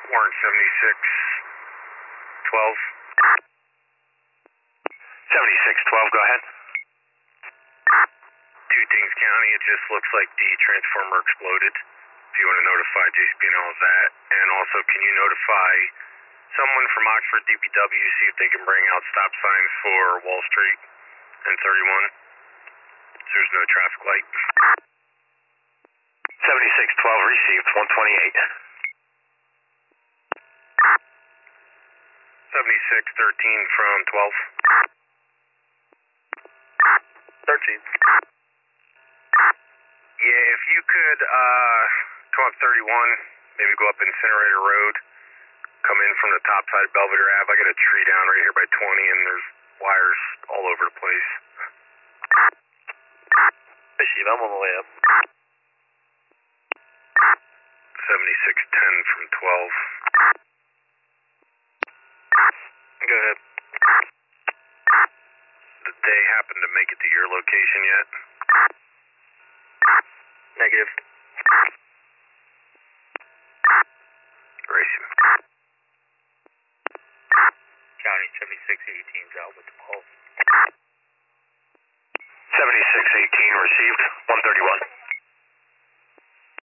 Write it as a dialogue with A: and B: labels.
A: Warrant 7612. 7612, go ahead. Two Things County, it just looks like the transformer exploded. If you want to notify JCP&L of that. And also, can you notify someone from Oxford DPW, see if they can bring out stop signs for Wall Street and 31? There's no traffic light. 7612 received, 128. 7613 from 12. 13. Yeah, if you could come up 31, maybe go up Incinerator Road, come in from the top side of Belvedere Ave. I got a tree down right here by 20, and there's wires all over the place.
B: Receive, I'm on the way up.
A: 7610 from 12.
B: Go ahead.
A: Did they happen to make it to your location yet?
B: Negative.
A: Racing.
B: County 7618's out with the pulse.
A: 7618 received, 131.